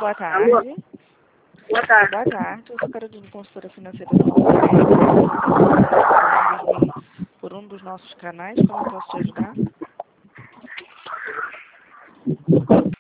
boa Alô? tarde. Boa tarde. Boa tarde. Eu sou Carolina, consultora financeira do por um dos nossos canais. Como eu posso te ajudar?